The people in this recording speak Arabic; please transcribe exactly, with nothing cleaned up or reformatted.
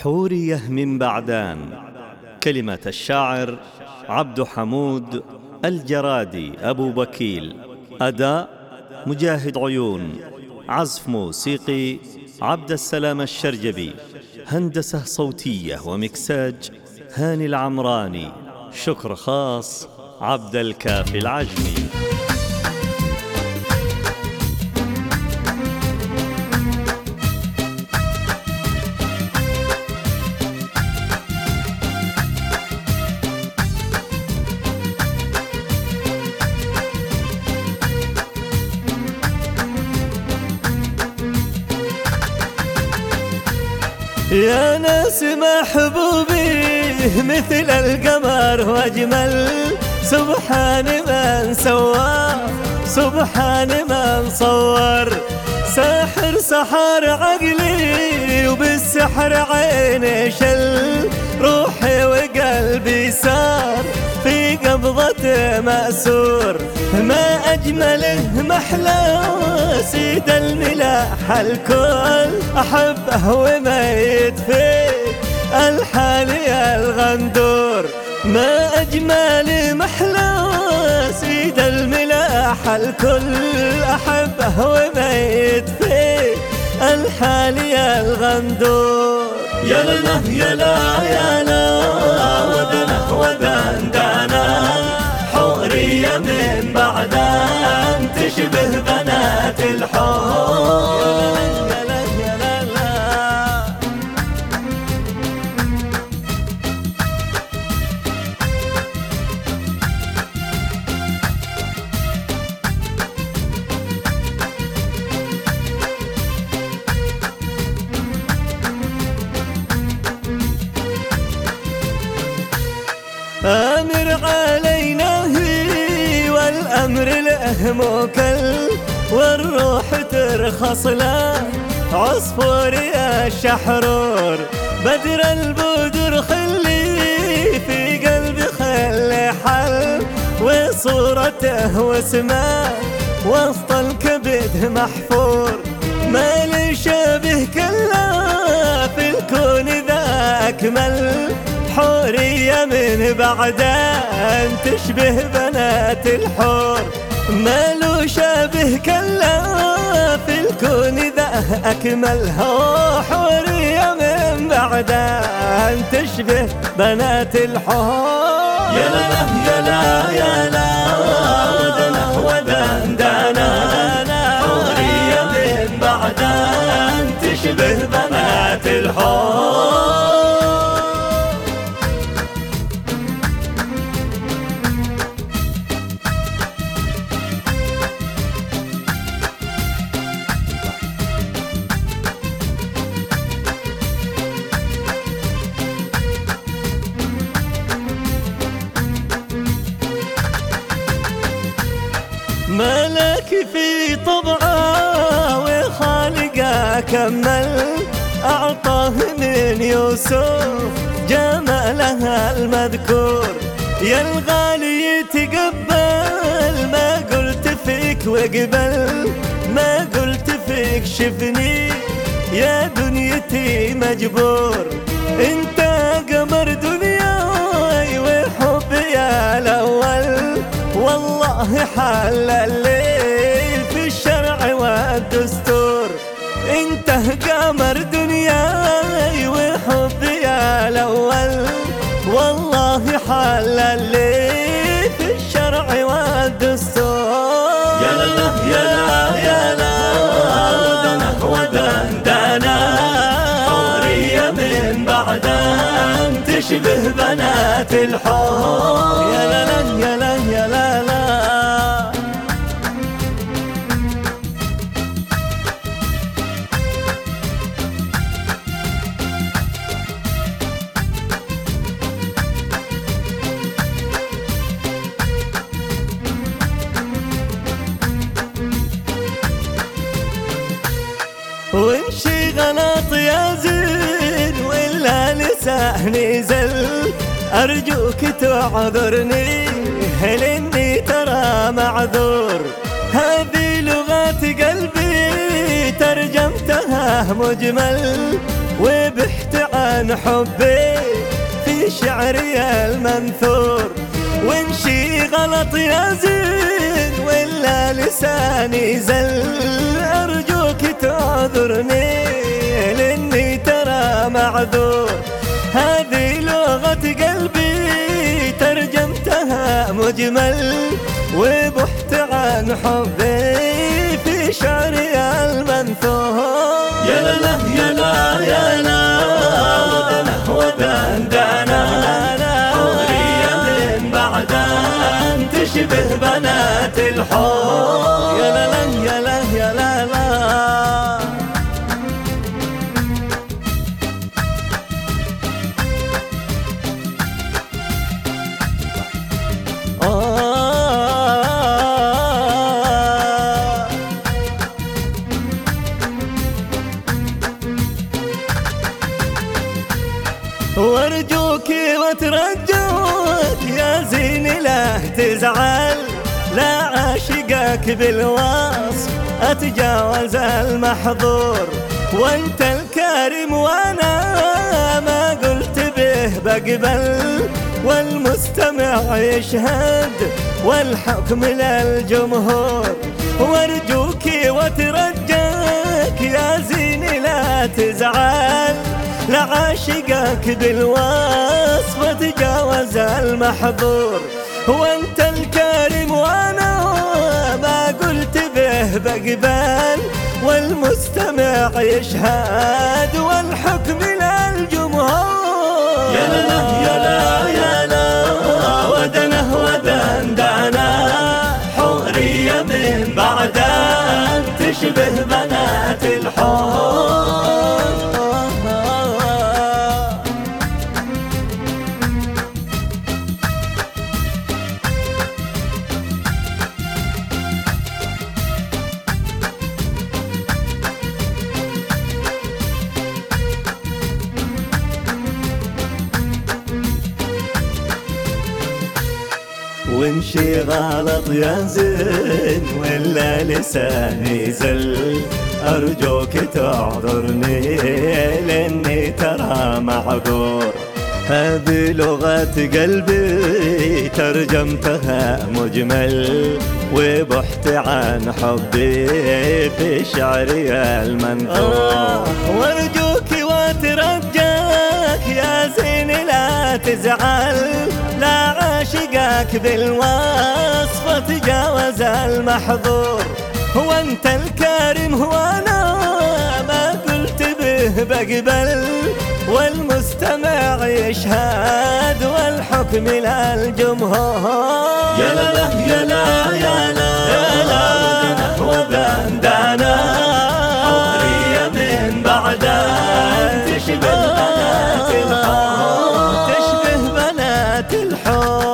حورية من بعدان. كلمة الشاعر عبد حمود الجرادي أبو بكيل. أداء مجاهد عيون. عزف موسيقي عبد السلام الشرجبي. هندسة صوتية ومكساج هاني العمراني. شكر خاص عبد الكافي العجمي. يا ناس محبوبي مثل القمر واجمل، سبحان من سوى سبحان من صور. ساحر سحر عقلي وبالسحر عيني شل، روحي وقلبي سار في قبضة مأسور. ما أجمله محلاه سيد الملاح الكل، أحبه وميت فيه الحالي الغندور. ما أجمل محلاه سيد الملاح الكل، أحبه وميت فيه الحالي الغندور. يا لا يا لا يا لا ودنا ودان دانا، حورية من بعدان تشبه بنات الحور. أمر علينا هي والأمر له موكل، والروح ترخص له عصفور يا الشحرور. بدر البدر خلي في قلبي خلي حل، وصورته واسمه وسط الكبد محفور. ما لي شبه كلا في الكون ذا أكمل، حورية من بعدان تشبه بنات الحور. ما له شبه كلا في الكون ذا أكمل، حورية من بعدان تشبه بنات الحور. يا لا يا لا يا لا ودنا ودان دانا، حورية من بعدان تشبه بنات الحور. ملك في طبعه وخالقه كمل، أعطاه من يوسف جمالها المذكور. يا الغالي يتقبل ما قلت فيك وقبل، ما قلت فيك شفني يا دنيتي مجبور. انت قمر دنياي وحبي الأول، والله حل الليل في الشرع والدستور. انت قمر دنياي وحبي الأول، والله حل الليل في الشرع والدستور. يا لا يا لا يا لا ودنا ودان دانا، حورية من بعدان تشبه بنات الحور. يا لا لا يا لا يا لا لا. وامشي غلط يا زين ولا لساني زل، أرجوك تعذرني لأني ترى معذور. هذه لغات قلبي ترجمتها مجمل، وبحت عن حبي في شعري المنثور. وإن شي غلط يا زين ولا لساني زل أرجوك تعذرني لأني ترى معذور. هذه لغة قلبي ترجمتها مجمل وبحت عن حبي في شعري المنثور. يا لا يا لا يا لا ودنا ودندنا حورية من بعدان تشبه بنات الحور. يا لا لا يا لا يا لا لا وارجوكي واترجوك يا زين لا تزعل، لا عاشقك بالوصف اتجاوز المحظور. وانت الكريم وانا ما قلت به بقبل، والمستمع يشهد والحكم للجمهور. وارجوكي واترجاك يا زين لا تزعل، لعاشقك بالوصف تجاوز المحظور. وانت الكريم وانا ما قلت به بقبل، والمستمع يشهد والحكم للجمهور. يا لا يا لا يا لا ودنا ودندنا حورية من بعدان تشبه بنات الحور. وإن شي غلط يا زين ولا لساني زل أرجوك تعذرني لأني ترى معذور. هذه لغة قلبي ترجمتها مجمل وبحت عن حبي في شعري المنثور. وارجوك واترجاك يا زين لا تزعل، لا عاشقك بالوصف تجاوز المحظور. هو انت الكريم هو انا ما قلت به بقبل، والمستمع يشهد والحكم للجمهور. يا لا يا لا يا لا يا لا ودندنا حورية من بعدان تشبه بنات الحور. تشبه بنات الحور.